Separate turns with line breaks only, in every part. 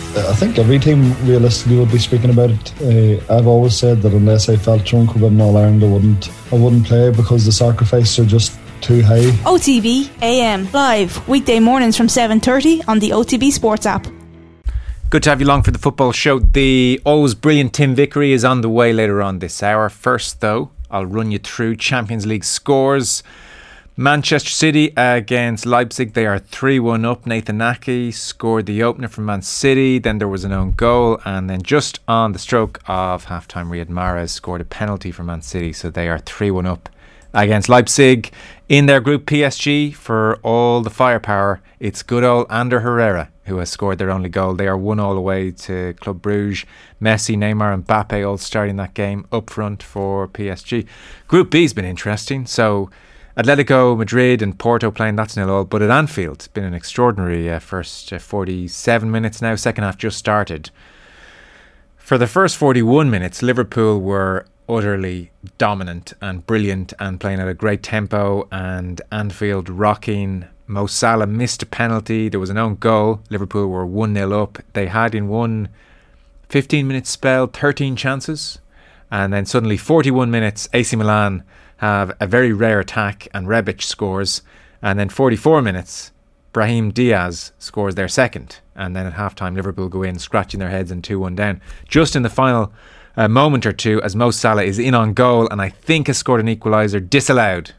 I think every team realistically would be speaking about it. I've always said that unless I felt drunk with an All-Ireland, I wouldn't play because the sacrifices are just too high.
OTB AM live weekday mornings from 7:30 on the OTB Sports app.
Good to have you along for the football show. The always brilliant Tim Vickery is on the way later on this hour. First though, I'll run you through Champions League scores. Manchester City against Leipzig, they are 3-1 up. Nathan Ake scored the opener for Man City, then there was an own goal, and then just on the stroke of half-time, Riyad Mahrez scored a penalty for Man City, so they are 3-1 up against Leipzig. In their group, PSG, for all the firepower, it's good old Ander Herrera who has scored their only goal. They are 1-1 away to Club Brugge. Messi, Neymar and Mbappe all starting that game up front for PSG. Group B's been interesting, so Atletico Madrid and Porto playing, that's 0-0, but at Anfield it's been an extraordinary first 47 minutes now. Second half just started. For the first 41 minutes, Liverpool were utterly dominant and brilliant and playing at a great tempo, and Anfield rocking. Mo Salah missed a penalty, there was an own goal. Liverpool were 1-0 up. They had in one 15-minute spell 13 chances, and then suddenly 41 minutes AC Milan have a very rare attack and Rebic scores, and then 44 minutes Brahim Diaz scores their second, and then at half-time Liverpool go in scratching their heads and 2-1 down. Just in the final moment or two, as Mo Salah is in on goal and I think has scored an equaliser, disallowed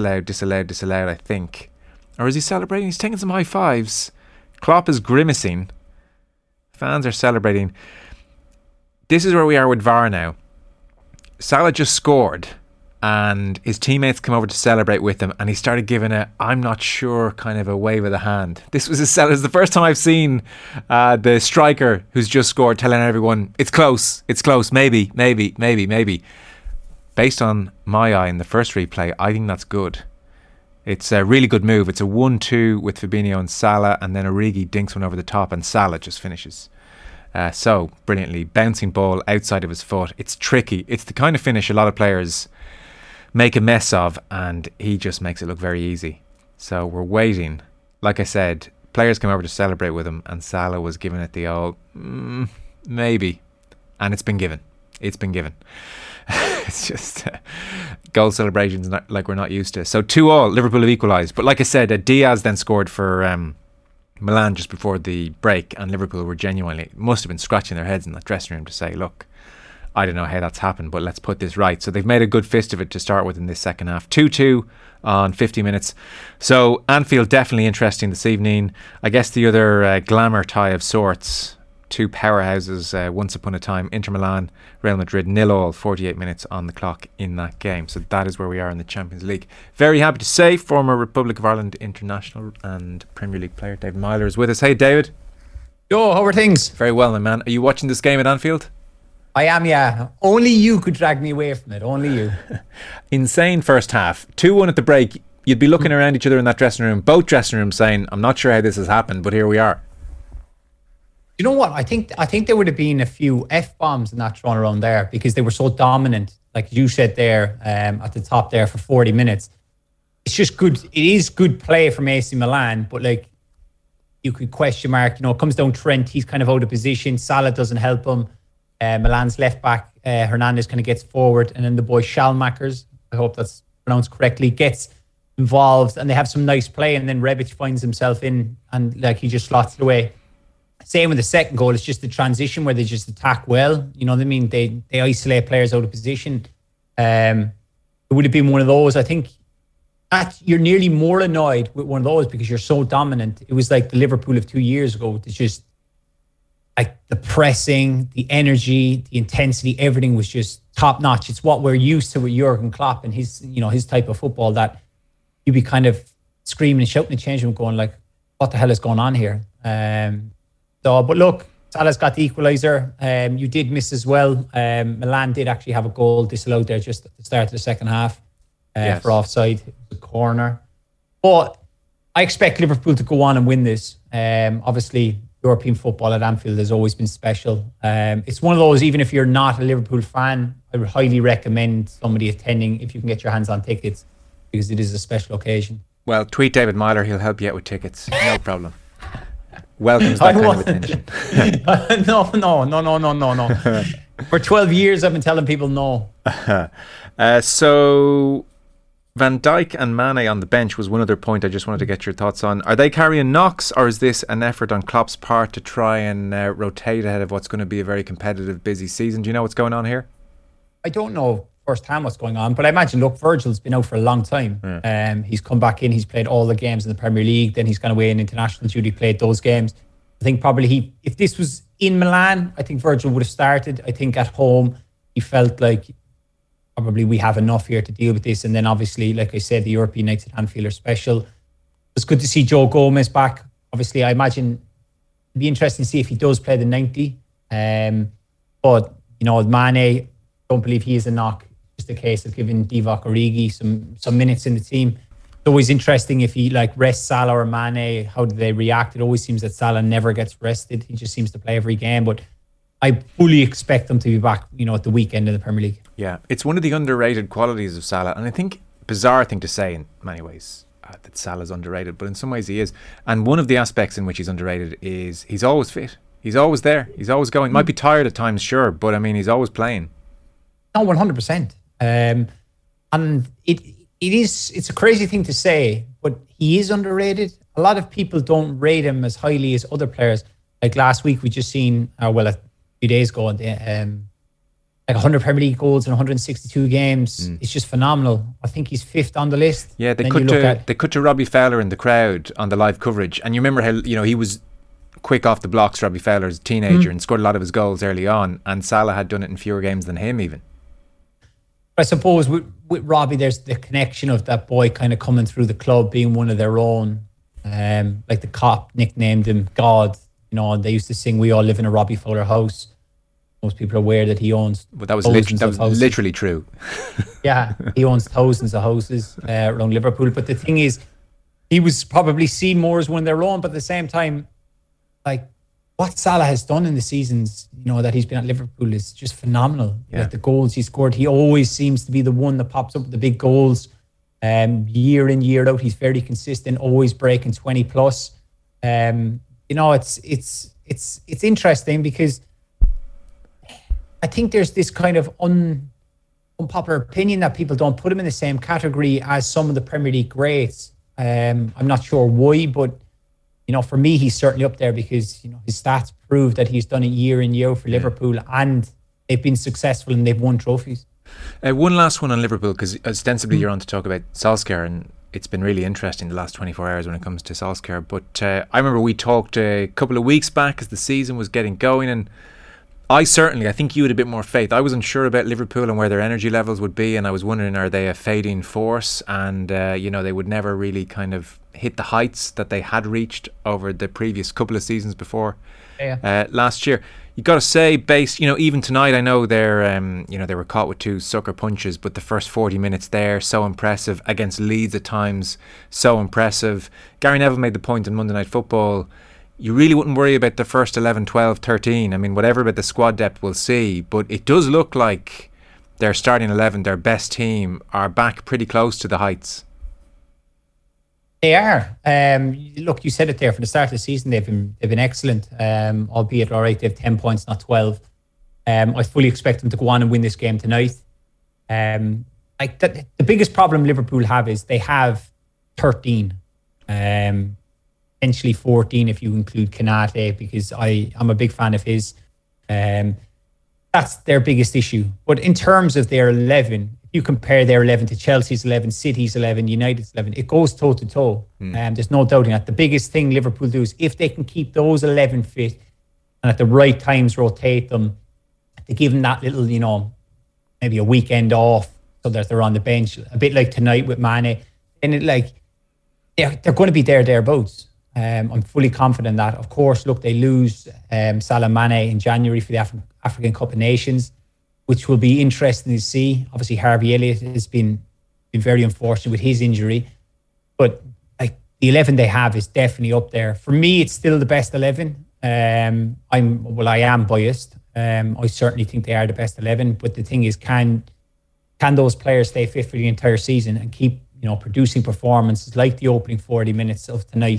I think. Or is he celebrating? He's taking some high fives. Klopp is grimacing. Fans are celebrating. This is where we are with VAR now. Salah just scored and his teammates come over to celebrate with him, and he started giving a I'm not sure kind of a wave of the hand. This was the first time I've seen the striker who's just scored telling everyone it's close, maybe. Based on my eye in the first replay, I think that's good. It's a really good move. It's a 1-2 with Fabinho and Salah, and then Origi dinks one over the top and Salah just finishes. So brilliantly, bouncing ball outside of his foot. It's tricky. It's the kind of finish a lot of players make a mess of, and he just makes it look very easy. So we're waiting. Like I said, players come over to celebrate with him, and Salah was giving it the old maybe, and it's been given. It's just goal celebrations like we're not used to. So 2-2, Liverpool have equalised. But like I said, Diaz then scored for Milan just before the break, and Liverpool were genuinely, must have been scratching their heads in that dressing room to say, look, I don't know how that's happened, but let's put this right. So they've made a good fist of it to start with in this second half. 2-2 on 50 minutes. So Anfield definitely interesting this evening. I guess the other glamour tie of sorts, two powerhouses once upon a time, Inter Milan, Real Madrid, 0-0, 48 minutes on the clock in that game. So that is where we are in the Champions League. Very happy to say former Republic of Ireland international and Premier League player David Myler is with us. Hey David.
Yo, how are things?
Very well, my man. Are you watching this game at Anfield?
I am, yeah. Only you could drag me away from it. Only you.
Insane first half. 2-1 at the break. You'd be looking around each other in that dressing room, both dressing rooms, saying, I'm not sure how this has happened, but here we are.
You know what? I think there would have been a few F-bombs in that thrown around there because they were so dominant, like you said there, at the top there for 40 minutes. It's just good. It is good play from AC Milan, but like you could question mark, it comes down Trent, he's kind of out of position. Salah doesn't help him. Milan's left back, Hernandez kind of gets forward, and then the boy Schalmakers, I hope that's pronounced correctly, gets involved, and they have some nice play, and then Rebic finds himself in, and like he just slots it away. Same with the second goal, it's just the transition where they just attack well. You know what I mean? They isolate players out of position. It would have been one of those. I think that you're nearly more annoyed with one of those because you're so dominant. It was like the Liverpool of 2 years ago. It's just like the pressing, the energy, the intensity, everything was just top notch. It's what we're used to with Jurgen Klopp and his type of football, that you'd be kind of screaming and shouting in the change room going like, what the hell is going on here? But look, Salah's got the equaliser. You did miss as well. Milan did actually have a goal disallowed there just at the start of the second half for offside. It was a corner. But I expect Liverpool to go on and win this. Obviously, European football at Anfield has always been special. It's one of those, even if you're not a Liverpool fan, I would highly recommend somebody attending if you can get your hands on tickets, because it is a special occasion.
Well, tweet David Myler, he'll help you out with tickets. No problem. welcomes that kind of attention.
No. For 12 years, I've been telling people no.
So Van Dijk and Mane on the bench was one other point I just wanted to get your thoughts on. Are they carrying knocks, or is this an effort on Klopp's part to try and rotate ahead of what's going to be a very competitive, busy season? Do you know what's going on here?
I don't know firsthand what's going on, but I imagine, look, Virgil's been out for a long time. Yeah. He's come back in, he's played all the games in the Premier League, then he's gone away in international duty, played those games. I think probably if this was in Milan, I think Virgil would have started. I think at home, he felt like probably we have enough here to deal with this. And then obviously, like I said, the European nights at Anfield are special. It's good to see Joe Gomez back. Obviously, I imagine it'd be interesting to see if he does play the 90. But, Mane, don't believe he is a knock. It's just a case of giving Divock Origi some minutes in the team. It's always interesting if he rests Salah or Mane, how do they react? It always seems that Salah never gets rested. He just seems to play every game. But I fully expect them to be back, at the weekend in the Premier League.
Yeah, it's one of the underrated qualities of Salah. And I think bizarre thing to say in many ways that Salah's underrated, but in some ways he is. And one of the aspects in which he's underrated is he's always fit. He's always there. He's always going. Might be tired at times, sure, but I mean, he's always playing.
No, 100%. And it's a crazy thing to say, but he is underrated. A lot of people don't rate him as highly as other players. Like last week, we just seen, a few days ago, 100 Premier League goals in 162 games. It's just phenomenal. I think he's fifth on the list.
Yeah, they cut to Robbie Fowler in the crowd on the live coverage, and you remember how he was quick off the blocks, Robbie Fowler, as a teenager, and scored a lot of his goals early on, and Salah had done it in fewer games than him even.
I suppose with Robbie, there's the connection of that boy kind of coming through the club, being one of their own. Like the cop nicknamed him God. They used to sing, "We all live in a Robbie Fowler house." Most people are aware that he owns.
But that was literally true.
Yeah, he owns thousands of houses around Liverpool. But the thing is, he was probably seen more as one of their own. But at the same time, what Salah has done in the seasons, that he's been at Liverpool is just phenomenal. Yeah. The goals he scored, he always seems to be the one that pops up with the big goals. Year in, year out, he's very consistent, always breaking 20 plus. It's interesting because I think there's this kind of unpopular opinion that people don't put him in the same category as some of the Premier League greats. I'm not sure why, but for me, he's certainly up there because, his stats prove that he's done it year in, year out for Liverpool, and they've been successful and they've won trophies.
One last one on Liverpool, because ostensibly you're on to talk about Solskjaer, and it's been really interesting the last 24 hours when it comes to Solskjaer. But I remember we talked a couple of weeks back as the season was getting going, and I think you had a bit more faith. I was unsure about Liverpool and where their energy levels would be, and I was wondering, are they a fading force? And they would never really kind of hit the heights that they had reached over the previous couple of seasons before last year. You got to say, based, even tonight, I know they're, they were caught with two sucker punches, but the first 40 minutes there, so impressive. Against Leeds at times, so impressive. Gary Neville made the point in Monday Night Football, you really wouldn't worry about the first 11, 12, 13. I mean, whatever about the squad depth we'll see, but it does look like their starting 11, their best team, are back pretty close to the heights.
They are. Look, you said it there. For the start of the season, they've been excellent. Albeit, all right, they have 10 points, not 12. I fully expect them to go on and win this game tonight. The biggest problem Liverpool have is they have 13. Potentially 14 if you include Konate, because I'm a big fan of his. That's their biggest issue. But in terms of their 11, if you compare their 11 to Chelsea's 11, City's 11, United's 11, it goes toe to toe. There's no doubting that. The biggest thing Liverpool do is if they can keep those 11 fit and at the right times rotate them, to give them that little, maybe a weekend off so that they're on the bench, a bit like tonight with Mane, and they're going to be thereabouts. I'm fully confident that. Of course, look, they lose Salah Mane in January for the African Cup of Nations, which will be interesting to see. Obviously, Harvey Elliott has been very unfortunate with his injury, but the 11 they have is definitely up there. For me, it's still the best 11. I am biased. I certainly think they are the best 11. But the thing is, can those players stay fit for the entire season and keep producing performances like the opening 40 minutes of tonight?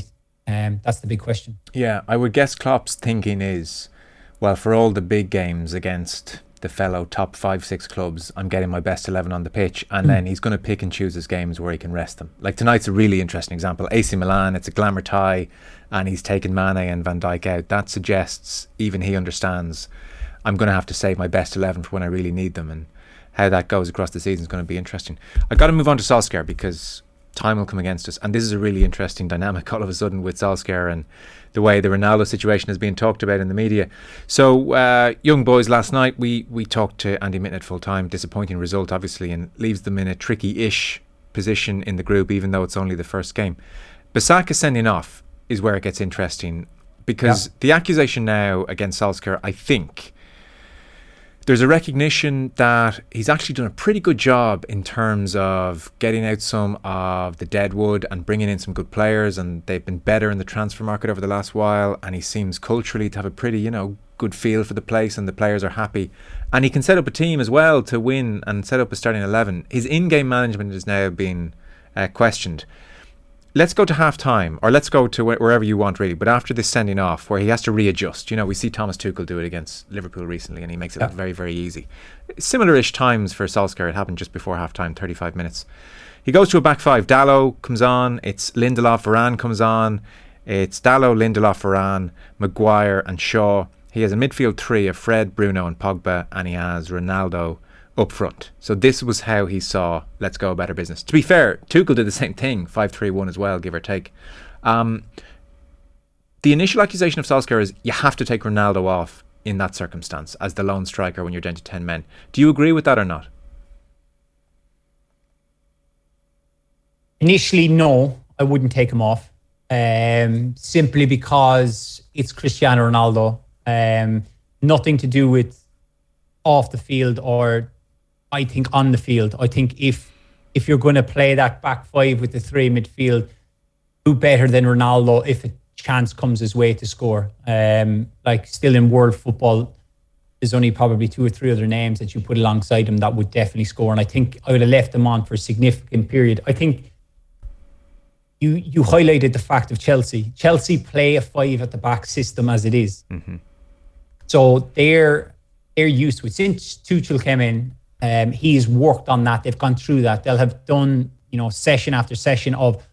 That's the big question.
Yeah, I would guess Klopp's thinking is, well, for all the big games against the fellow top 5-6 clubs, I'm getting my best 11 on the pitch, and then he's going to pick and choose his games where he can rest them. Like tonight's a really interesting example. AC Milan, it's a glamour tie, and he's taken Mane and Van Dijk out. That suggests even he understands I'm going to have to save my best 11 for when I really need them, and how that goes across the season is going to be interesting. I've got to move on to Solskjaer because time will come against us, and this is a really interesting dynamic all of a sudden with Solskjaer and the way the Ronaldo situation is being talked about in the media. So young boys, last night we talked to Andy Mitten at full time. Disappointing result obviously, and leaves them in a tricky-ish position in the group, even though it's only the first game. Bissaka sending off is where it gets interesting, because the accusation now against Solskjaer, I think there's a recognition that he's actually done a pretty good job in terms of getting out some of the deadwood and bringing in some good players, and they've been better in the transfer market over the last while, and he seems culturally to have a pretty, good feel for the place, and the players are happy, and he can set up a team as well to win and set up a starting 11. His in-game management is now being questioned. Let's go to half-time, or let's go to wherever you want, really. But after this sending off, where he has to readjust, we see Thomas Tuchel do it against Liverpool recently, and he makes it look very, very easy. Similar-ish times for Solskjaer. It happened just before half-time, 35 minutes. He goes to a back five. Dalot comes on. It's Lindelof. Varane comes on. It's Dalot, Lindelof, Varane, Maguire, and Shaw. He has a midfield three of Fred, Bruno, and Pogba, and he has Ronaldo up front. So this was how he saw let's go about our business. To be fair, Tuchel did the same thing, 5-3-1 as well, give or take. The initial accusation of Solskjaer is you have to take Ronaldo off in that circumstance as the lone striker when you're down to 10 men. Do you agree with that or not?
Initially, no, I wouldn't take him off, simply because it's Cristiano Ronaldo. Nothing to do with off the field, or I think on the field. I think if you're going to play that back five with the three midfield, who better than Ronaldo if a chance comes his way to score? Still in world football, there's only probably 2 or 3 other names that you put alongside him that would definitely score, and I think I would have left him on for a significant period. I think you highlighted the fact of Chelsea. Chelsea play a 5 at the back system as it is. Mm-hmm. So they're used to it. Since Tuchel came in, he's worked on that. They've gone through that. They'll have done, session after session of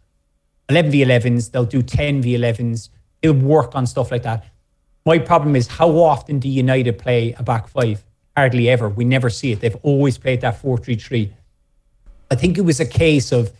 11v11s. They'll do 10v11s. They'll work on stuff like that. My problem is, how often do United play a back five? Hardly ever. We never see it. They've always played that 4-3-3. I think it was a case of,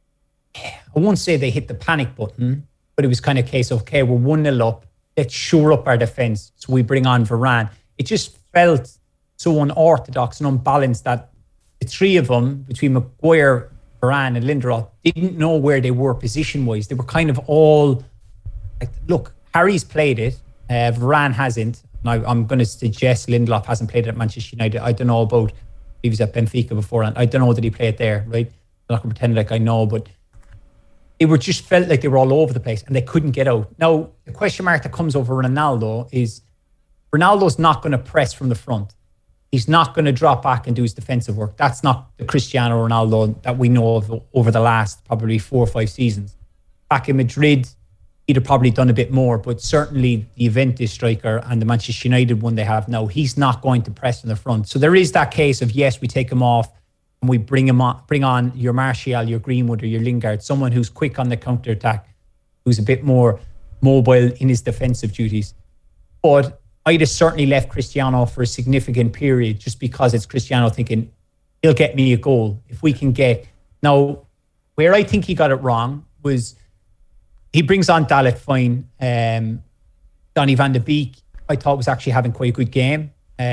I won't say they hit the panic button, but it was kind of a case of, okay, we're 1-0 up. Let's shore up our defence. So we bring on Varane. It just felt so unorthodox and unbalanced that the three of them, between Maguire, Varane and Lindelof, didn't know where they were position-wise. They were kind of all like, look, Harry's played it. Varane hasn't. Now, I'm going to suggest Lindelof hasn't played it at Manchester United. I don't know about, he was at Benfica beforehand. I don't know that he played there, right? I'm not going to pretend like I know, but it were just felt like they were all over the place and they couldn't get out. Now, the question mark that comes over Ronaldo is, Ronaldo's not going to press from the front. He's not going to drop back and do his defensive work. That's not the Cristiano Ronaldo that we know of over the last probably 4 or 5 seasons. Back in Madrid, he'd have probably done a bit more, but certainly the Juventus striker and the Manchester United one they have now, he's not going to press in the front. So there is that case of, yes, we take him off and we bring on your Martial, your Greenwood or your Lingard, someone who's quick on the counter-attack, who's a bit more mobile in his defensive duties. But I'd have certainly left Cristiano for a significant period just because it's Cristiano thinking, he'll get me a goal if we can get... Now, where I think he got it wrong was he brings on Dalot fine. Donny van de Beek, I thought, was actually having quite a good game.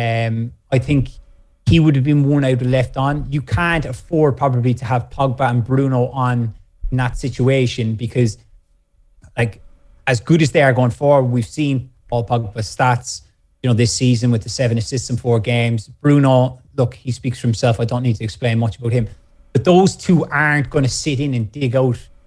I think he would have been one I would have left on. You can't afford probably to have Pogba and Bruno on in that situation because, like, as good as they are going forward, we've seen Paul Pogba's stats, this season with the 7 assists in 4 games. Bruno, look, he speaks for himself. I don't need to explain much about him. But those two aren't going to sit in and dig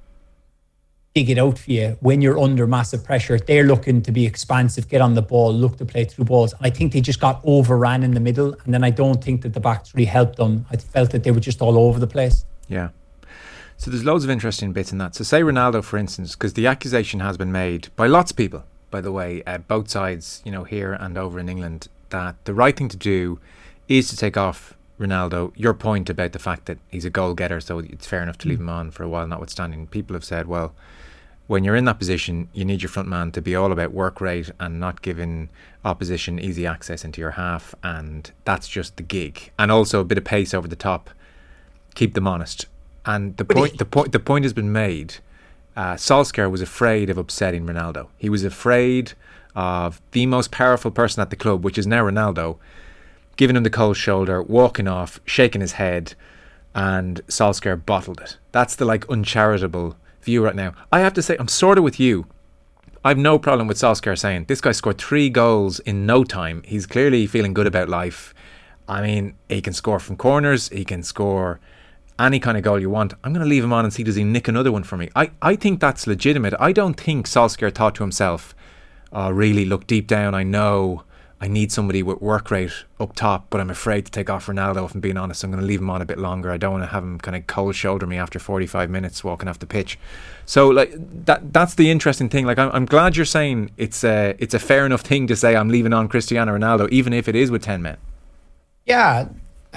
it out for you when you're under massive pressure. They're looking to be expansive, get on the ball, look to play through balls. And I think they just got overran in the middle. And then I don't think that the back three helped them. I felt that they were just all over the place.
Yeah. So there's loads of interesting bits in that. So say Ronaldo, for instance, because the accusation has been made by lots of people, by the way, both sides, here and over in England, that the right thing to do is to take off Ronaldo. Your point about the fact that he's a goal getter, so it's fair enough to leave him on for a while, notwithstanding. People have said, well, when you're in that position, you need your front man to be all about work rate and not giving opposition easy access into your half, and that's just the gig. And also a bit of pace over the top, keep them honest. And the point has been made. Solskjaer was afraid of upsetting Ronaldo. He was afraid of the most powerful person at the club, which is now Ronaldo, giving him the cold shoulder, walking off, shaking his head, and Solskjaer bottled it. That's the uncharitable view right now. I have to say, I'm sort of with you. I've no problem with Solskjaer saying this guy scored 3 goals in no time. He's clearly feeling good about life. I mean, he can score from corners, he can score any kind of goal you want. I'm going to leave him on and see does he nick another one for me. I think that's legitimate. I don't think Solskjaer thought to himself, really, look, deep down, I know I need somebody with work rate up top, but I'm afraid to take off Ronaldo, if I'm being honest. I'm going to leave him on a bit longer. I don't want to have him kind of cold shoulder me after 45 minutes walking off the pitch. So that's the interesting thing. I'm glad you're saying it's a fair enough thing to say I'm leaving on Cristiano Ronaldo, even if it is with 10 men.
Yeah,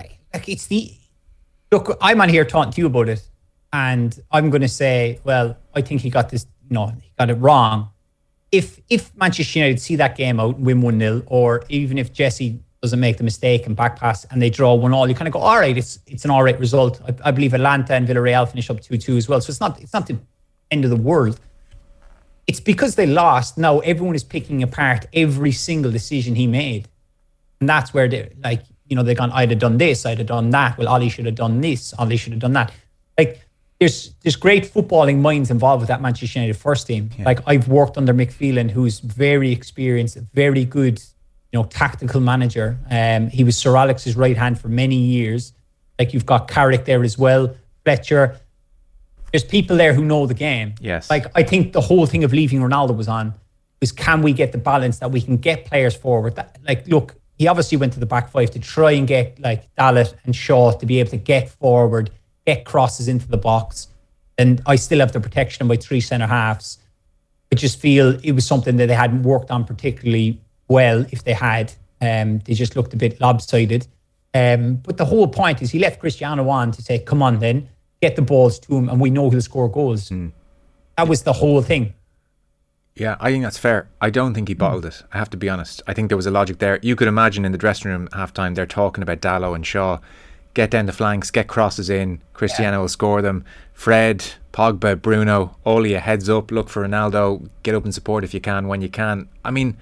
look, I'm on here talking to you about it, and I'm going to say, well, I think he got this, he got it wrong. If Manchester United see that game out and win 1-0, or even if Jesse doesn't make the mistake and back pass and they draw 1-1, you kind of go, all right, it's an all right result. I believe Atlanta and Villarreal finish up 2-2 as well. So it's not the end of the world. It's because they lost. Now everyone is picking apart every single decision he made. And that's where they've gone, I'd have done this, I'd have done that. Well, Ollie should have done this, Ollie should have done that. There's great footballing minds involved with that Manchester United first team. Yeah. I've worked under Mick Phelan, who's very experienced, very good, tactical manager. He was Sir Alex's right hand for many years. You've got Carrick there as well, Fletcher. There's people there who know the game.
Yes.
I think the whole thing of leaving Ronaldo was can we get the balance that we can get players forward? Look, he obviously went to the back 5 to try and get Dalot and Shaw to be able to get forward, get crosses into the box, and I still have the protection of my 3 centre halves. I just feel it was something that they hadn't worked on particularly well. If they had, they just looked a bit lopsided. But the whole point is he left Cristiano on to say, come on then, get the balls to him and we know he'll score goals. That was the whole thing.
Yeah, I think that's fair. I don't think he bottled it, I have to be honest. I think there was a logic there. You could imagine in the dressing room at half-time they're talking about Dalot and Shaw. Get down the flanks, get crosses in, Cristiano will score them. Fred, Pogba, Bruno, all of you heads up, look for Ronaldo, get up and support if you can, when you can. I mean,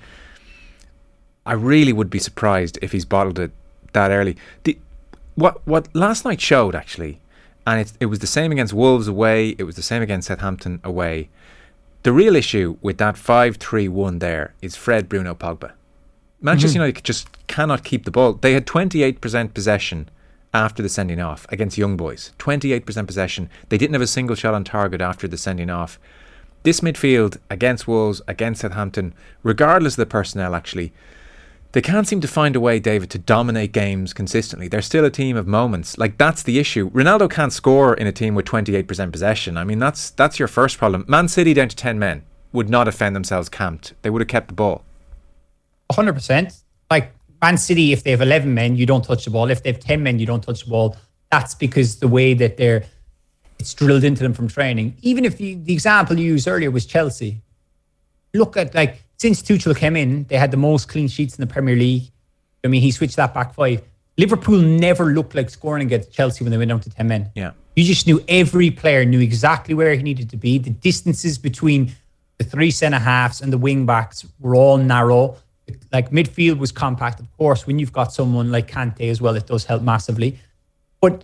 I really would be surprised if he's bottled it that early. What last night showed, actually, and it was the same against Wolves away, it was the same against Southampton away. The real issue with that 5-3-1 there is Fred, Bruno, Pogba. Manchester United just cannot keep the ball. They had 28% possession after the sending off against Young Boys. 28% possession. They didn't have a single shot on target after the sending off. This midfield against Wolves, against Southampton, regardless of the personnel actually, they can't seem to find a way, David, to dominate games consistently. They're still a team of moments. That's the issue. Ronaldo can't score in a team with 28% possession. I mean, that's your first problem. Man City down to 10 men would not have found themselves camped. They would have kept the ball.
100%. Man City, if they have 11 men, you don't touch the ball. If they have 10 men, you don't touch the ball. That's because the way that it's drilled into them from training. Even if the example you used earlier was Chelsea. Look at, since Tuchel came in, they had the most clean sheets in the Premier League. I mean, he switched that back 5. Liverpool never looked like scoring against Chelsea when they went down to 10 men.
Yeah.
You just knew every player knew exactly where he needed to be. The distances between the 3 centre halves and the wing backs were all narrow. Midfield was compact, of course. When you've got someone like Kante as well, it does help massively. But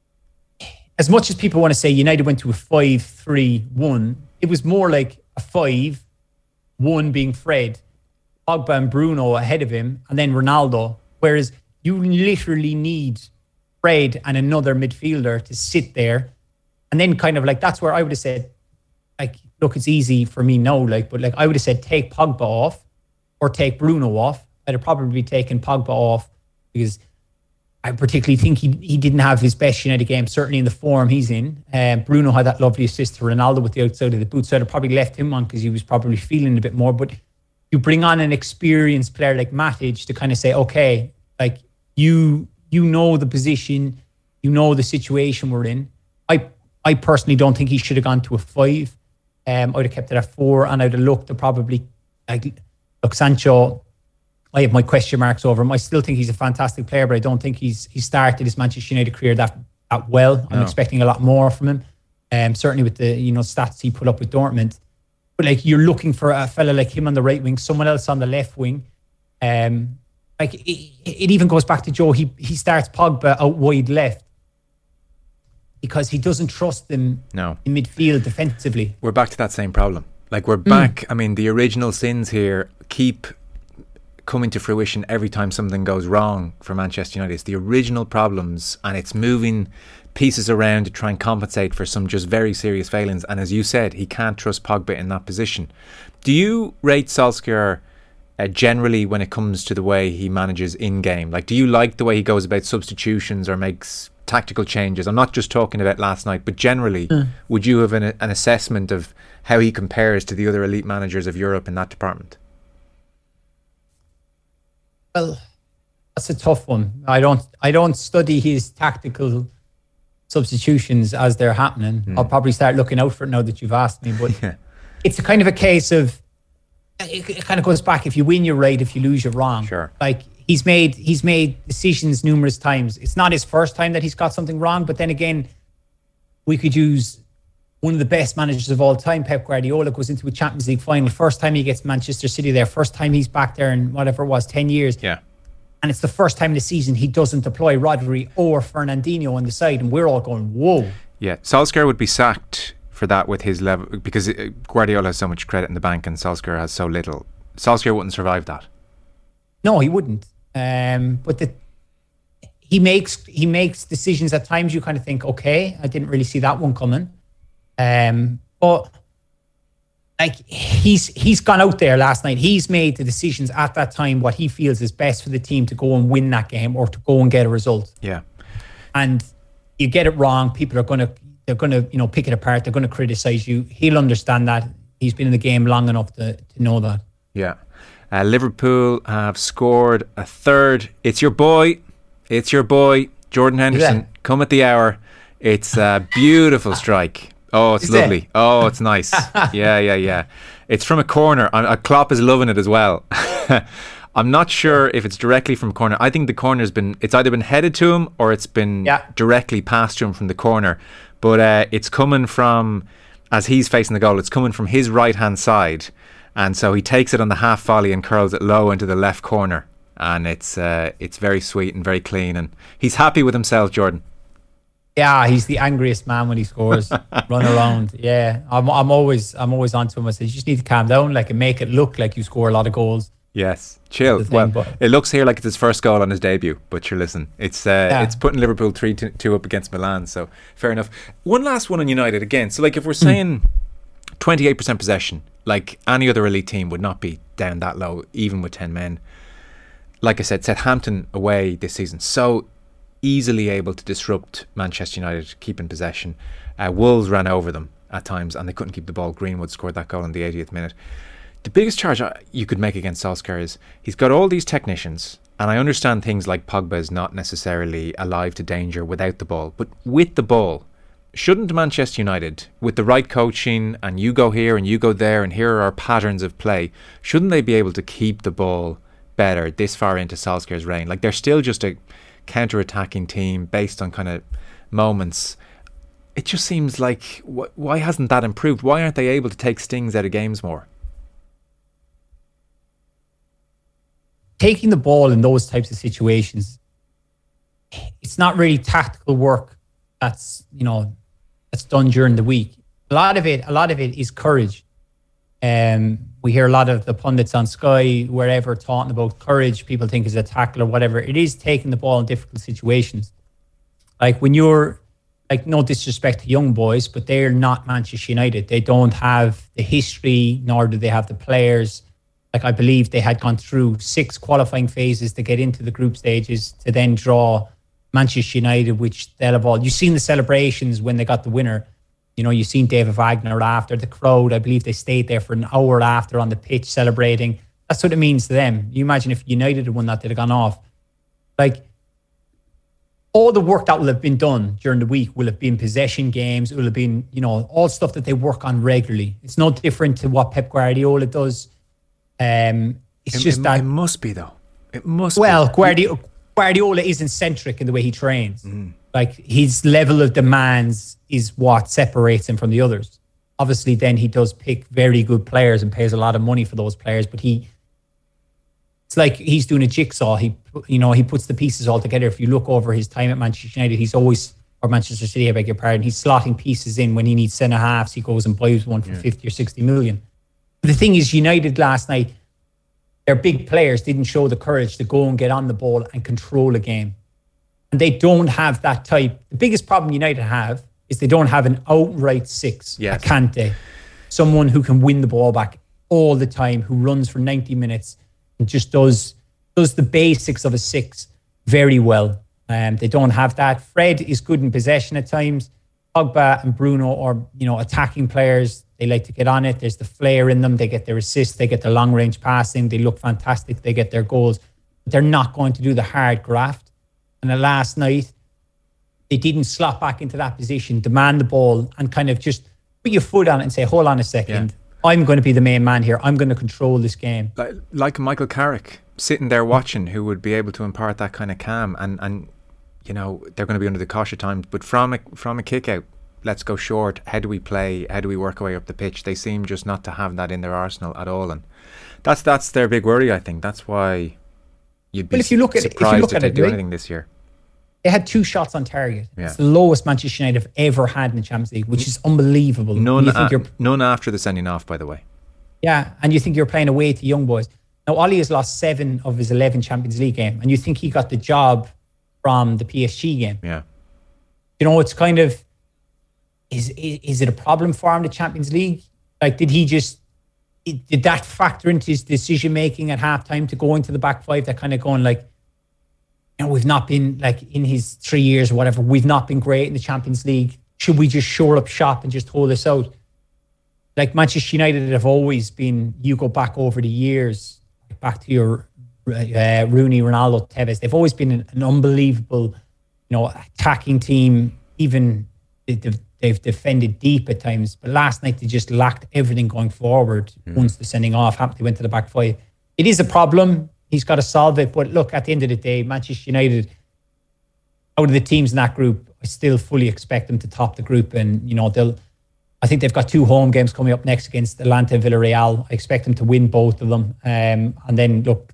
as much as people want to say United went to a 5-3-1, it was more like a 5-1 being Fred, Pogba and Bruno ahead of him, and then Ronaldo. Whereas you literally need Fred and another midfielder to sit there. And then that's where I would have said, look, it's easy for me now, but I would have said take Pogba off or take Bruno off. I'd have probably taken Pogba off because I particularly think he didn't have his best United game, certainly in the form he's in. Bruno had that lovely assist to Ronaldo with the outside of the boot, so I'd have probably left him on because he was probably feeling a bit more. But you bring on an experienced player like Matic to kind of say, okay, like you know the position, you know the situation we're in. I personally don't think he should have gone to a 5. I would have kept it at 4, and I'd have looked to probably look Sancho. I have my question marks over him. I still think he's a fantastic player, but I don't think he started his Manchester United career that well. I'm expecting a lot more from him. Certainly with the stats he put up with Dortmund. But like you're looking for a fella like him on the right wing, someone else on the left wing. Like it even goes back to Joe. He starts Pogba out wide left because he doesn't trust them in midfield defensively.
We're back to that same problem. Like we're back. I mean, the original sins here keep coming to fruition every time something goes wrong for Manchester United. It's the original problems, and it's moving pieces around to try and compensate for some just very serious failings. And as you said, he can't trust Pogba in that position. Do you rate Solskjaer generally when it comes to the way he manages in-game? Like, do you like the way he goes about substitutions or makes tactical changes? I'm not just talking about last night, but generally, would you have an assessment of how he compares to the other elite managers of Europe in that department?
Well, that's a tough one. I don't study his tactical substitutions as they're happening. I'll probably start looking out for it now that you've asked me. But it's a kind of a case of it kind of goes back. If you win, you're right. If you lose, you're wrong.
Sure.
Like he's made decisions numerous times. It's not his first time that he's got something wrong. But then again, we could use one of the best managers of all time, Pep Guardiola, goes into a Champions League final. First time he gets Manchester City there. First time he's back there in whatever it was, 10 years.
Yeah.
And it's the first time in the season he doesn't deploy Rodri or Fernandinho on the side. And we're all going, whoa.
Yeah. Solskjaer would be sacked for that with his level, because Guardiola has so much credit in the bank and Solskjaer has so little. Solskjaer wouldn't survive that. No,
he wouldn't. But he makes decisions at times you kind of think, okay, I didn't really see that one coming. But like he's gone out there last night. He's made the decisions at that time what he feels is best for the team to go and win that game or to go and get a result.
Yeah.
And you get it wrong, people are gonna pick it apart. They're gonna criticize you. He'll understand that. He's been in the game long enough to know that.
Yeah. Liverpool have scored a third. It's your boy, Jordan Henderson. Come at the hour. It's a beautiful strike. Oh, it's lovely. Oh, it's nice. Yeah. It's from a corner. Klopp is loving it as well. I'm not sure if it's directly from corner. I think the corner's it's either been headed to him or it's been directly past him from the corner. But it's coming from, as he's facing the goal, it's coming from his right-hand side. And so he takes it on the half volley and curls it low into the left corner. And it's very sweet and very clean. And he's happy with himself, Jordan.
Yeah, he's the angriest man when he scores. Run around. Yeah, I'm always onto him. I said, you just need to calm down, like, and make it look like you score a lot of goals.
Yes, chill. It looks here like it's his first goal on his debut, but sure, listen, it's putting Liverpool 3-2 up against Milan, so fair enough. One last one on United again. So, like, if we're saying 28% possession, like any other elite team would not be down that low, even with 10 men. Like I said, Southampton away this season, so easily able to disrupt Manchester United keeping possession. Wolves ran over them at times and they couldn't keep the ball. Greenwood scored that goal in the 80th minute. The biggest charge you could make against Solskjaer is he's got all these technicians, and I understand things like Pogba is not necessarily alive to danger without the ball, but with the ball, shouldn't Manchester United, with the right coaching, and you go here and you go there and here are our patterns of play, shouldn't they be able to keep the ball better this far into Solskjaer's reign? Like, they're still just a counter-attacking team based on kind of moments. It just seems like, why hasn't that improved? Why aren't they able to take stings out of games more?
Taking the ball in those types of situations, it's not really tactical work that's done during the week. A lot of it is courage. We hear a lot of the pundits on Sky, wherever, talking about courage. People think it's a tackle or whatever. It is taking the ball in difficult situations. Like when you're, like, no disrespect to young boys, but they're not Manchester United. They don't have the history, nor do they have the players. Like, I believe they had gone through 6 qualifying phases to get into the group stages to then draw Manchester United, which they'll have all. You've seen the celebrations when they got the winner. You've seen David Wagner after the crowd. I believe they stayed there for an hour after on the pitch celebrating. That's what it means to them. You imagine if United had won that, they'd have gone off. Like, all the work that will have been done during the week will have been possession games. It will have been, all stuff that they work on regularly. It's no different to what Pep Guardiola does. It
must be, though. It must
well,
be.
Guardiola isn't centric in the way he trains. Like, his level of demands is what separates him from the others. Obviously, then he does pick very good players and pays a lot of money for those players, but it's like he's doing a jigsaw. He puts the pieces all together. If you look over his time at Manchester United, or Manchester City, I beg your pardon, he's slotting pieces in. When he needs centre halves, he goes and buys one for 50 or 60 million. But the thing is, United last night, their big players didn't show the courage to go and get on the ball and control a game. And they don't have that type. The biggest problem United have is they don't have an outright six, a Kante, someone who can win the ball back all the time, who runs for 90 minutes and just does the basics of a six very well. They don't have that. Fred is good in possession at times. Pogba and Bruno are, attacking players. They like to get on it. There's the flair in them. They get their assists. They get the long-range passing. They look fantastic. They get their goals. But they're not going to do the hard graft. And the last night, they didn't slot back into that position, demand the ball, and kind of just put your foot on it and say, hold on a second. Yeah. I'm going to be the main man here. I'm going to control this game.
Like Michael Carrick sitting there watching, who would be able to impart that kind of calm. And they're going to be under the cosh at times. But from a kick out, let's go short. How do we play? How do we work our way up the pitch? They seem just not to have that in their arsenal at all. And that's their big worry, I think. That's why you'd be surprised if they do anything this year.
They had 2 shots on target. Yeah. It's the lowest Manchester United have ever had in the Champions League, which is unbelievable.
None after the sending off, by the way.
Yeah, and you think you're playing away to young boys. Now, Ollie has lost 7 of his 11 Champions League games, and you think he got the job from the PSG game.
Yeah.
It's kind of, is it a problem for him, the Champions League? Like, did that factor into his decision-making at halftime to go into the back five, that kind of going like, we've not been, like, in his 3 years or whatever, we've not been great in the Champions League. Should we just shore up shop and just hold this out? Like, Manchester United have always been, you go back over the years, back to your Rooney, Ronaldo, Tevez, they've always been an unbelievable, attacking team. Even they've defended deep at times. But last night, they just lacked everything going forward. Once the sending off happened, they went to the back five. It is a problem. He's got to solve it. But look, at the end of the day, Manchester United, out of the teams in that group, I still fully expect them to top the group. And, I think they've got 2 home games coming up next against Atalanta and Villarreal. I expect them to win both of them. And then, look,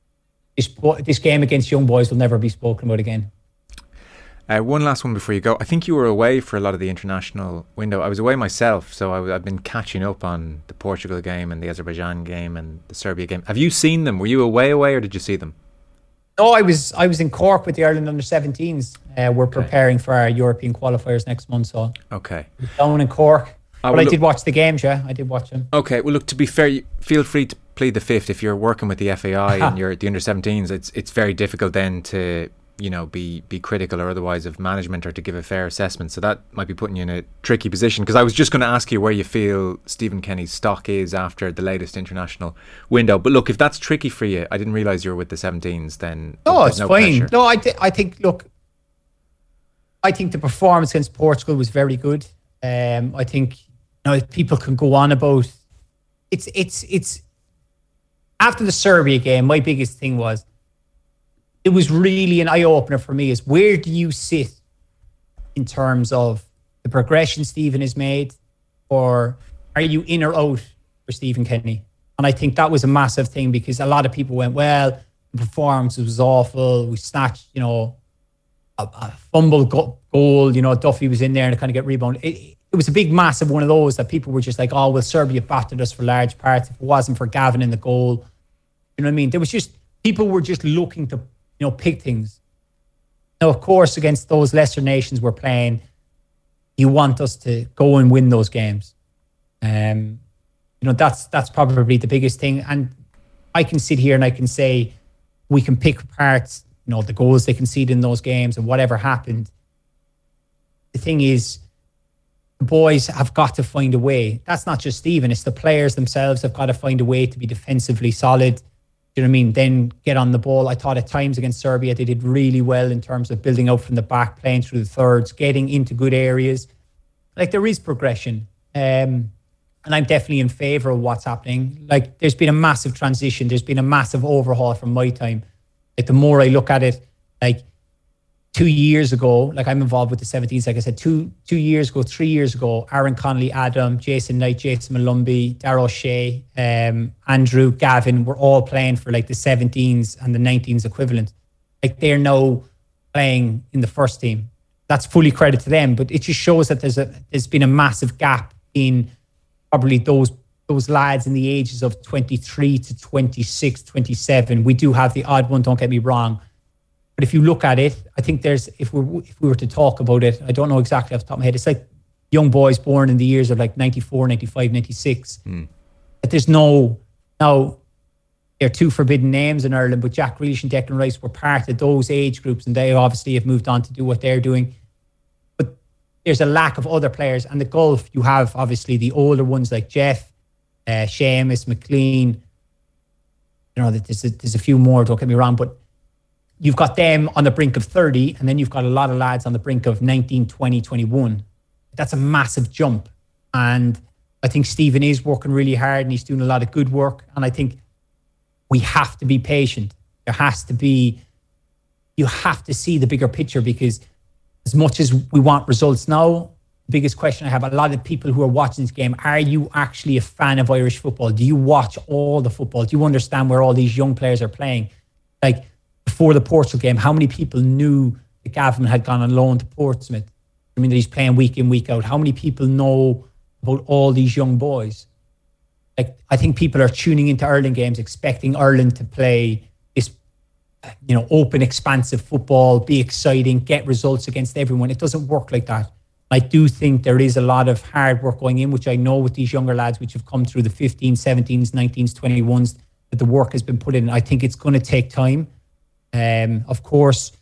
this game against young boys will never be spoken about again.
One last one before you go. I think you were away for a lot of the international window. I was away myself, so I've been catching up on the Portugal game and the Azerbaijan game and the Serbia game. Have you seen them? Were you away, or did you see them?
No, I was in Cork with the Ireland under-17s. We're preparing for our European qualifiers next month, so
okay,
down in Cork. But I did watch the games. Yeah, I did watch them.
Okay, well, look, to be fair, feel free to plead the fifth if you're working with the FAI and you're the under-17s. It's very difficult then to be critical or otherwise of management, or to give a fair assessment. So that might be putting you in a tricky position, because I was just going to ask you where you feel Stephen Kenny's stock is after the latest international window. But look, if that's tricky for you, I didn't realise you were with the 17s, then
no, it's fine. Pressure. No, I think the performance against Portugal was very good. I think people can go on about it's after the Serbia game. My biggest thing was, it was really an eye-opener for me, is where do you sit in terms of the progression Stephen has made, or are you in or out for Stephen Kenny? And I think that was a massive thing, because a lot of people went, well, the performance was awful. We snatched, a fumble goal. Duffy was in there and kind of get rebounded. It was a big, massive one of those that people were just like, oh, well, Serbia battered us for large parts. If it wasn't for Gavin in the goal, you know what I mean? There was just, people were just looking to pick things. Now, of course, against those lesser nations we're playing, you want us to go and win those games. That's probably the biggest thing. And I can sit here and I can say we can pick apart the goals they conceded in those games and whatever happened. The thing is, the boys have got to find a way. That's not just Stephen, it's the players themselves have got to find a way to be defensively solid. Do you know what I mean? Then get on the ball. I thought at times against Serbia, they did really well in terms of building out from the back, playing through the thirds, getting into good areas. Like, there is progression. And I'm definitely in favour of what's happening. Like, there's been a massive transition. There's been a massive overhaul from my time. Like, the more I look at it, like 2 years ago, like I'm involved with the 17s, like I said, 3 years ago, Aaron Connolly, Adam, Jason Knight, Jason Malumbi, Darrell Shea, Andrew, Gavin, were all playing for like the 17s and the 19s equivalent. Like, they're now playing in the first team. That's fully credit to them, but it just shows that there's been a massive gap in probably those lads in the ages of 23 to 26, 27. We do have the odd one, don't get me wrong. But if you look at it, I think if we were to talk about it, I don't know exactly off the top of my head, it's like young boys born in the years of like 94, 95, 96. But there's now, there are two forbidden names in Ireland, but Jack Grealish and Declan Rice were part of those age groups, and they obviously have moved on to do what they're doing. But there's a lack of other players. And the Gulf, you have obviously the older ones like Jeff, Seamus, McLean. There's a few more, don't get me wrong, but you've got them on the brink of 30, and then you've got a lot of lads on the brink of 19, 20, 21. That's a massive jump. And I think Stephen is working really hard, and he's doing a lot of good work. And I think we have to be patient. You have to see the bigger picture, because as much as we want results now, the biggest question I have, a lot of people who are watching this game, are you actually a fan of Irish football? Do you watch all the football? Do you understand where all these young players are playing? Like, before the Portugal game, how many people knew that Gavin had gone on loan to Portsmouth? I mean, that he's playing week in, week out. How many people know about all these young boys? Like, I think people are tuning into Ireland games expecting Ireland to play this, open, expansive football, be exciting, get results against everyone. It doesn't work like that. I do think there is a lot of hard work going in, which I know with these younger lads, which have come through the 15s, 17s, 19s, 21s, that the work has been put in. I think it's going to take time. Of course,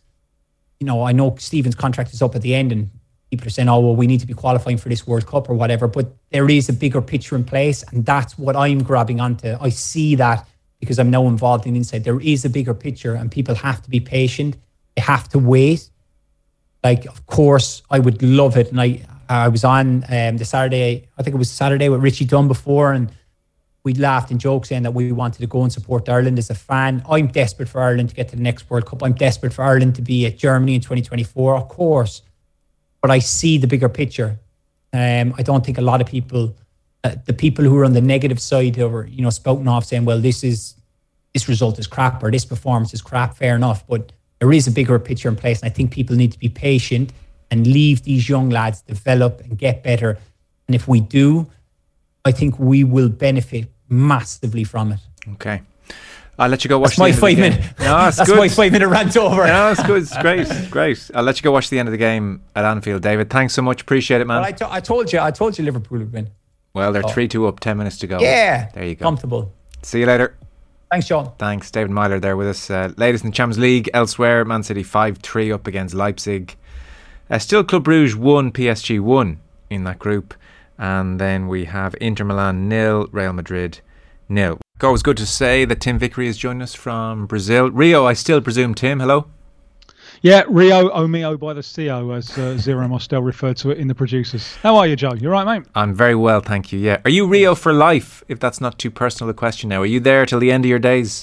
I know Stephen's contract is up at the end, and people are saying, oh, well, we need to be qualifying for this World Cup or whatever, but there is a bigger picture in place, and that's what I'm grabbing onto. I see that because I'm now involved in Inside. There is a bigger picture, and people have to be patient. They have to wait. Like, of course, I would love it, and I was on the Saturday, I think it was Saturday with Richie Dunn before, and we laughed and joked saying that we wanted to go and support Ireland as a fan. I'm desperate for Ireland to get to the next World Cup. I'm desperate for Ireland to be at Germany in 2024, of course. But I see the bigger picture. I don't think a lot of people, the people who are on the negative side who are, spouting off saying, well, this result is crap or this performance is crap, fair enough. But there is a bigger picture in place. And I think people need to be patient and leave these young lads develop and get better. And if we do, I think we will benefit massively from it.
Okay. I'll let you go watch
that's my 5 minute.
No, it's
that's
good.
my 5 minute rant over.
No, it's good. It's great. It's great. I'll let you go watch the end of the game at Anfield, David. Thanks so much. Appreciate it, man.
Well, I told you Liverpool would win.
Well, they're 3-2 up, 10 minutes to go.
Yeah.
There you go.
Comfortable.
See you later.
Thanks, Sean.
Thanks. David Myler there with us. Latest in the Champions League. Elsewhere, Man City 5-3 up against Leipzig. Still Club Brugge 1, PSG 1 in that group. And then we have Inter Milan 0, Real Madrid 0. Always good to say that Tim Vickery is joining us from Brazil. Rio, I still presume, Tim. Hello?
Yeah, Rio o mio by the CO, as Zero Mostel referred to it in The Producers. How are you, Joe? You all right, mate?
I'm very well, thank you, yeah. Are you Rio for life, if that's not too personal a question now? Are you there till the end of your days?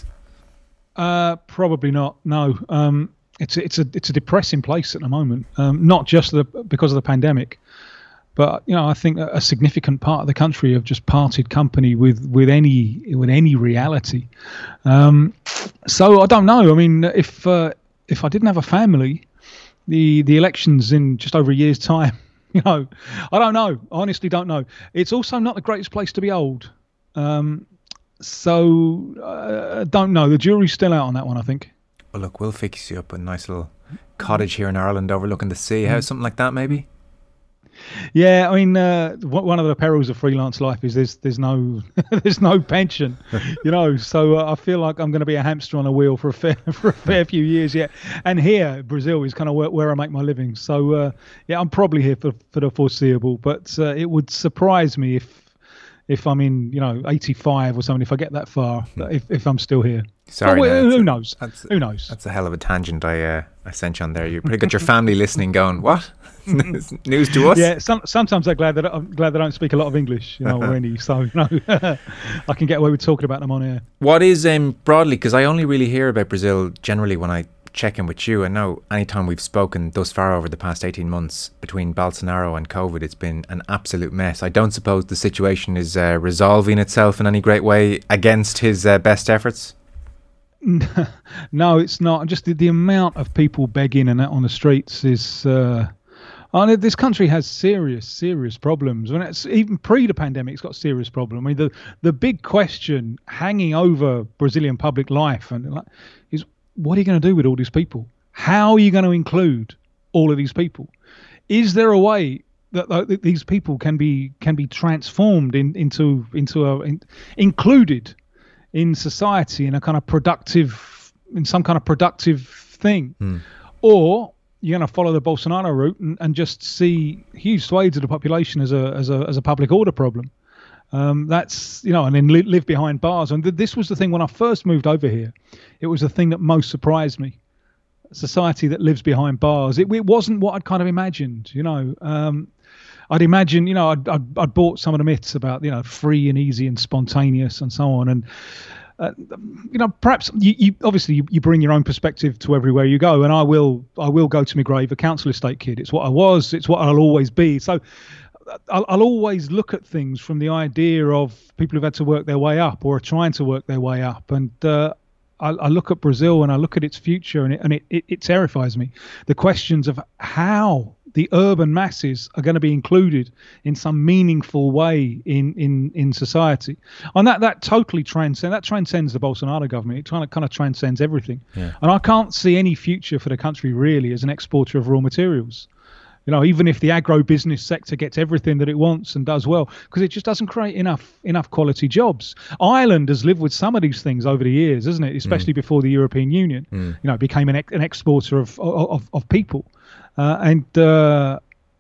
Probably not, no. It's a depressing place at the moment, not just because of the pandemic. But I think a significant part of the country have just parted company with any reality. So I don't know. I mean, if I didn't have a family, the elections in just over a year's time, I don't know. I honestly don't know. It's also not the greatest place to be old. So don't know. The jury's still out on that one, I think.
Well, look, we'll fix you up a nice little cottage here in Ireland overlooking the sea. How's something like that, maybe?
Yeah, I mean, one of the perils of freelance life is there's no there's no pension, So I feel like I'm going to be a hamster on a wheel for a fair few years yet. And here, Brazil is kind of where I make my living. So yeah, I'm probably here for the foreseeable. But it would surprise me if I'm in 85 or something, if I get that far, if I'm still here.
Sorry,
who knows? Who knows?
That's a hell of a tangent I sent you on there. You probably got your family listening, going, "What? News to us?"
Yeah. Sometimes I'm glad that I don't speak a lot of English, or any. So I can get away with talking about them on air.
What is broadly? Because I only really hear about Brazil generally when I check in with you. I know anytime we've spoken thus far over the past 18 months between Bolsonaro and COVID, it's been an absolute mess. I don't suppose the situation is resolving itself in any great way against his best efforts.
No, it's not. Just the amount of people begging and that on the streets is. This country has serious problems. When it's even pre the pandemic, it's got a serious problem. I mean, the big question hanging over Brazilian public life is, what are you going to do with all these people? How are you going to include all of these people? Is there a way that these people can be transformed into included in society in some kind of productive thing, or you're going to follow the Bolsonaro route and just see huge swathes of the population as a public order problem? That's and then live behind bars. And this was the thing when I first moved over here. It was the thing that most surprised me. A society that lives behind bars. It wasn't what I'd kind of imagined. I'd imagine, I'd bought some of the myths about, free and easy and spontaneous and so on. And, perhaps you obviously you bring your own perspective to everywhere you go. And I will go to my grave a council estate kid. It's what I was. It's what I'll always be. So I'll always look at things from the idea of people who've had to work their way up or are trying to work their way up. And I look at Brazil and I look at its future, and it terrifies me. The questions of how the urban masses are going to be included in some meaningful way in society, and that totally transcends the Bolsonaro government. It kind of transcends everything. Yeah. And I can't see any future for the country really as an exporter of raw materials. Even if the agro-business sector gets everything that it wants and does well, because it just doesn't create enough quality jobs. Ireland has lived with some of these things over the years, hasn't it? Especially before the European Union, it became an exporter of people, So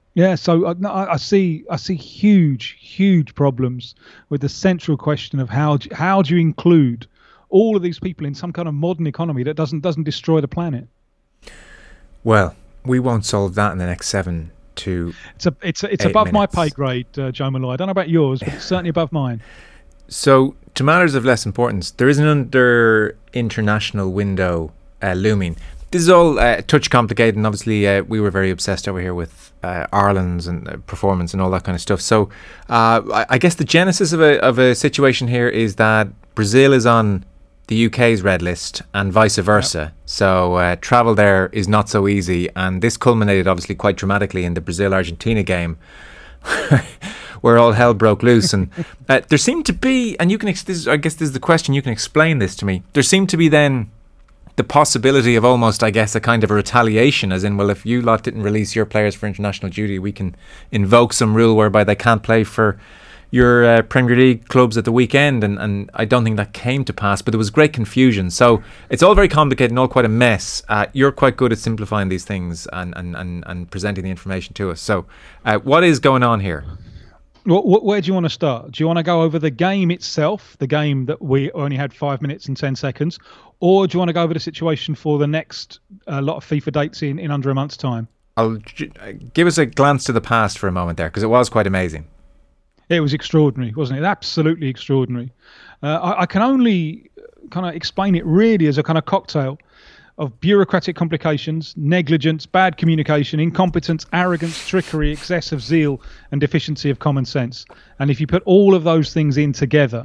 I see huge problems with the central question of how do you include all of these people in some kind of modern economy that doesn't destroy the planet.
Well, we won't solve that in the next 7 to
It's above my pay grade, Joe Malloy. I don't know about yours, but it's certainly above mine.
So, to matters of less importance, there is an international window looming. This is all a touch complicated, and obviously we were very obsessed over here with Ireland's and performance and all that kind of stuff. So, I guess the genesis of a situation here is that Brazil is on the UK's red list and vice versa. Yep. So travel there is not so easy, and this culminated obviously quite dramatically in the Brazil-Argentina game where all hell broke loose. And there seemed to be, and I guess this is the question, you can explain this to me, there seemed to be then the possibility of almost, I guess, a kind of a retaliation, as in, well, if you lot didn't release your players for international duty, we can invoke some rule whereby they can't play for your Premier League clubs at the weekend, and I don't think that came to pass, but there was great confusion. So it's all very complicated and all quite a mess. You're quite good at simplifying these things and presenting the information to us. So what is going on here?
Where do you want to start? Do you want to go over the game itself, the game that we only had 5 minutes and 10 seconds, or do you want to go over the situation for the next lot of FIFA dates in under a month's time?
I'll give us a glance to the past for a moment there, because it was quite amazing.
It was extraordinary, wasn't it? Absolutely extraordinary. I can only kind of explain it really as a kind of cocktail of bureaucratic complications, negligence, bad communication, incompetence, arrogance, trickery, excess of zeal, and deficiency of common sense. And if you put all of those things in together,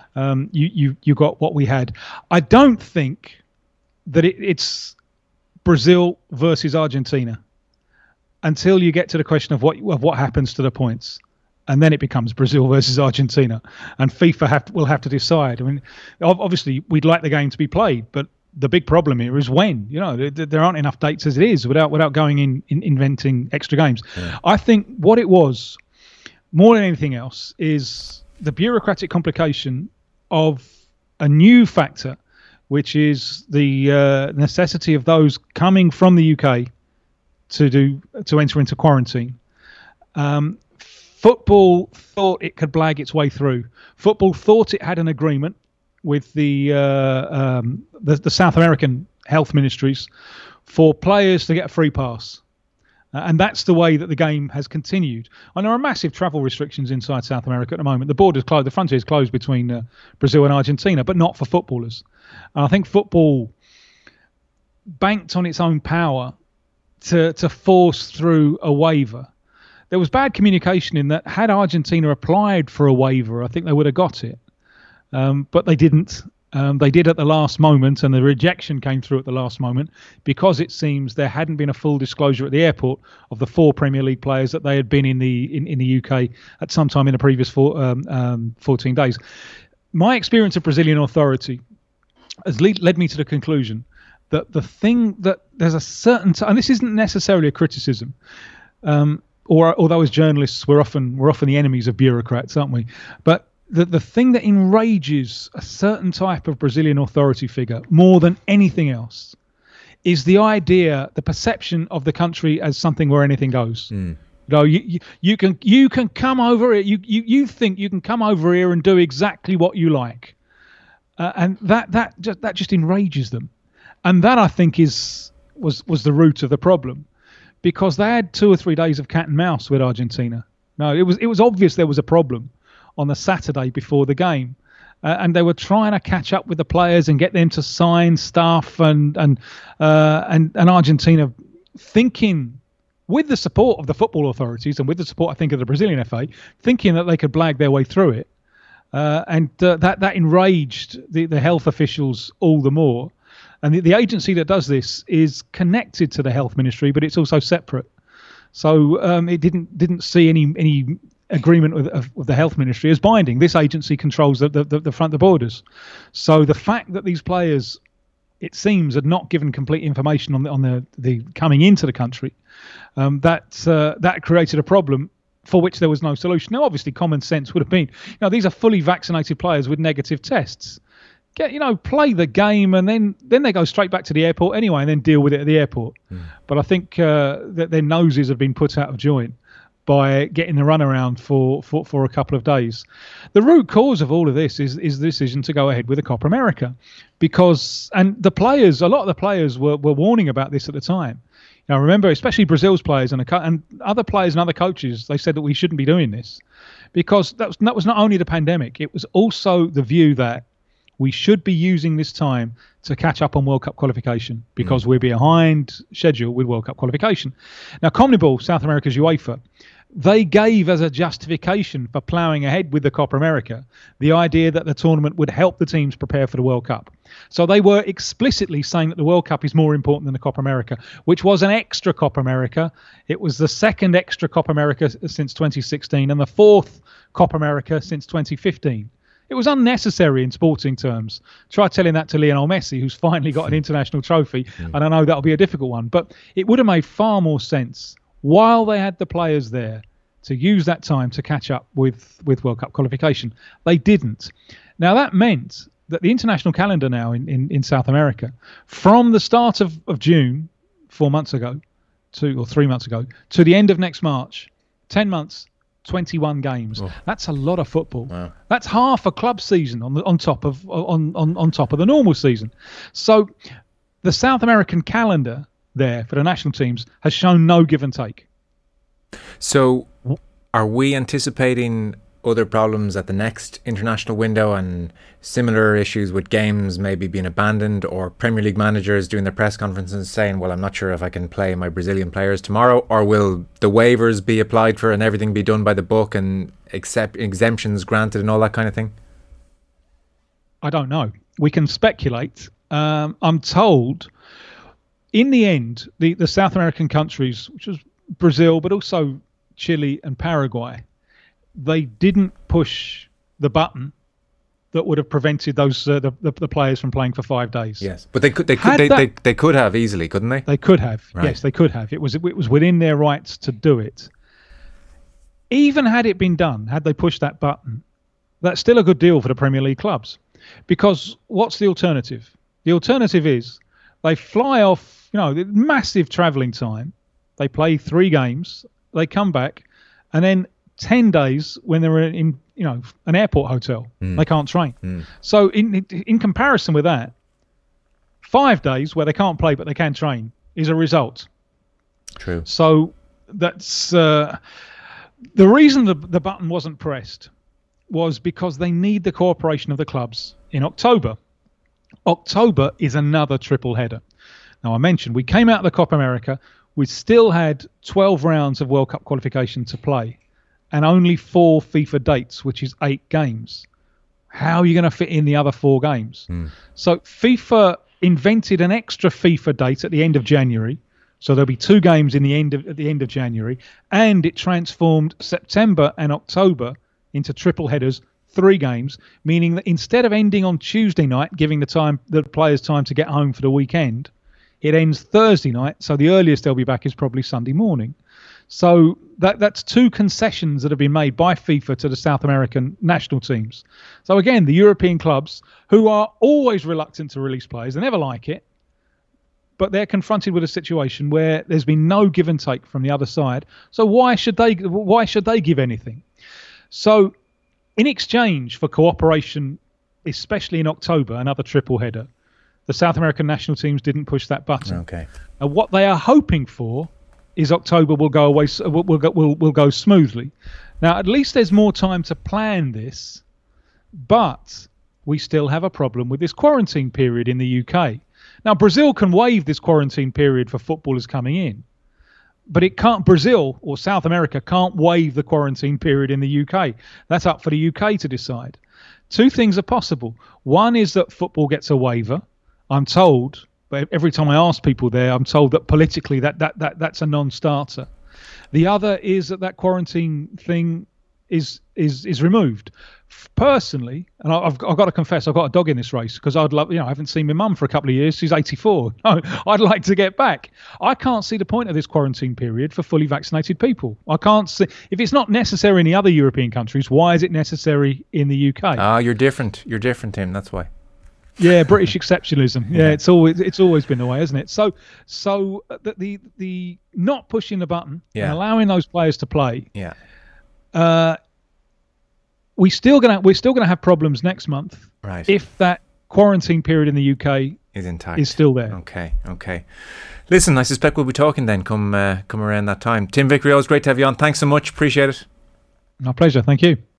you got what we had. I don't think that it's Brazil versus Argentina until you get to the question of what happens to the points. And then it becomes Brazil versus Argentina, and FIFA will have to decide. I mean, obviously we'd like the game to be played, but the big problem here is when. There aren't enough dates as it is without going in inventing extra games. Yeah. I think what it was, more than anything else, is the bureaucratic complication of a new factor, which is the necessity of those coming from the UK to enter into quarantine. Football thought it could blag its way through. Football thought it had an agreement with the South American health ministries for players to get a free pass. And that's the way that the game has continued. And there are massive travel restrictions inside South America at the moment. The border's closed, the frontier is closed between Brazil and Argentina, but not for footballers. And I think football banked on its own power to force through a waiver. There was bad communication in that had Argentina applied for a waiver, I think they would have got it. But they didn't. They did at the last moment, and the rejection came through at the last moment because it seems there hadn't been a full disclosure at the airport of the 4 Premier League players that they had been in the UK at some time in the previous 14 days. My experience of Brazilian authority has led me to the conclusion that the thing that there's a certain and this isn't necessarily a criticism, although as journalists we're often the enemies of bureaucrats, aren't we? But the thing that enrages a certain type of Brazilian authority figure more than anything else is the idea, the perception of the country as something where anything goes. You can come over here. You think you can come over here and do exactly what you like, and that just enrages them, and that I think was the root of the problem, because they had 2 or 3 days of cat and mouse with Argentina. No, it was obvious there was a problem on the Saturday before the game, and they were trying to catch up with the players and get them to sign stuff, and Argentina, thinking with the support of the football authorities and with the support, I think, of the Brazilian FA, thinking that they could blag their way through it, and that enraged the health officials all the more. And the agency that does this is connected to the health ministry, but it's also separate. So it didn't see any agreement with the health ministry as binding. This agency controls the borders. So the fact that these players, it seems, had not given complete information on the coming into the country, that created a problem for which there was no solution. Now, obviously, common sense would have been, these are fully vaccinated players with negative tests. Play the game, and then they go straight back to the airport anyway, and then deal with it at the airport. But I think that their noses have been put out of joint by getting the runaround for a couple of days. The root cause of all of this is the decision to go ahead with the Copa America, because a lot of the players were warning about this at the time. Remember, especially Brazil's players and other players and other coaches, they said that we shouldn't be doing this, because that was not only the pandemic, it was also the view that we should be using this time to catch up on World Cup qualification, because we're behind schedule with World Cup qualification. Now, CONMEBOL, South America's UEFA, they gave as a justification for ploughing ahead with the Copa America the idea that the tournament would help the teams prepare for the World Cup. So they were explicitly saying that the World Cup is more important than the Copa America, which was an extra Copa America. It was the second extra Copa America since 2016 and the 4th Copa America since 2015. It was unnecessary in sporting terms. Try telling that to Lionel Messi, who's finally got an international trophy, and I know that'll be a difficult one. But it would have made far more sense, while they had the players there, to use that time to catch up with World Cup qualification. They didn't. Now, that meant that the international calendar now in South America, from the start of June, 4 months ago, 2 or 3 months ago, to the end of next March, 10 months, 21 games. Oh. That's a lot of football. Wow. That's half a club season on top of the normal season. So the South American calendar there for the national teams has shown no give and take. So are we anticipating other problems at the next international window and similar issues with games maybe being abandoned, or Premier League managers doing their press conferences saying, well, I'm not sure if I can play my Brazilian players tomorrow? Or will the waivers be applied for and everything be done by the book and exemptions granted and all that kind of thing? I don't know. We can speculate. I'm told in the end, the South American countries, which was Brazil, but also Chile and Paraguay, they didn't push the button that would have prevented those the players from playing for 5 days.
Yes, but they could have easily, couldn't they?
They could have.
Right.
Yes, they could have. It was within their rights to do it. Even had it been done, had they pushed that button, that's still a good deal for the Premier League clubs. Because what's the alternative? The alternative is they fly off, massive travelling time. They play 3 games. They come back, and then 10 days when they're in, an airport hotel, they can't train. So in comparison with that, 5 days where they can't play but they can train is a result.
True.
So that's the reason the button wasn't pressed was because they need the cooperation of the clubs in October. October is another triple header. Now, I mentioned we came out of the Copa America. We still had 12 rounds of World Cup qualification to play and only 4 FIFA dates, which is 8 games. How are you going to fit in the other 4 games? So FIFA invented an extra FIFA date at the end of January. So there'll be 2 games at the end of January, and it transformed September and October into triple headers, 3 games, meaning that instead of ending on Tuesday night, giving the players time to get home for the weekend, it ends Thursday night. So the earliest they'll be back is probably Sunday morning. So that's 2 concessions that have been made by FIFA to the South American national teams. So again, the European clubs, who are always reluctant to release players, they never like it, but they're confronted with a situation where there's been no give and take from the other side. So why should they give anything? So in exchange for cooperation, especially in October, another triple header, the South American national teams didn't push that button.
Okay.
And what they are hoping for is October will go away. Will go smoothly. Now, at least there's more time to plan this, but we still have a problem with this quarantine period in the UK. Now, Brazil can waive this quarantine period for footballers coming in, but it can't. Brazil or South America can't waive the quarantine period in the UK. That's up for the UK to decide. 2 things are possible. One is that football gets a waiver. I'm told, but every time I ask people there, I'm told that politically that's a non-starter. The other is that quarantine thing is removed. Personally, and I've got to confess, I've got a dog in this race because I'd love, I haven't seen my mum for a couple of years. She's 84. No, I'd like to get back. I can't see the point of this quarantine period for fully vaccinated people. I can't see, if it's not necessary in the other European countries, why is it necessary in the UK?
You're different. You're different, Tim. That's why.
Yeah, British exceptionalism. Yeah, it's always been the way, isn't it? So the not pushing the button and allowing those players to play.
Yeah.
We're still gonna have problems next month,
right?
If that quarantine period in the UK
is intact,
is still there.
Okay. Listen, I suspect we'll be talking then come around that time. Tim Vickery, always great to have you on. Thanks so much. Appreciate it.
My pleasure. Thank you.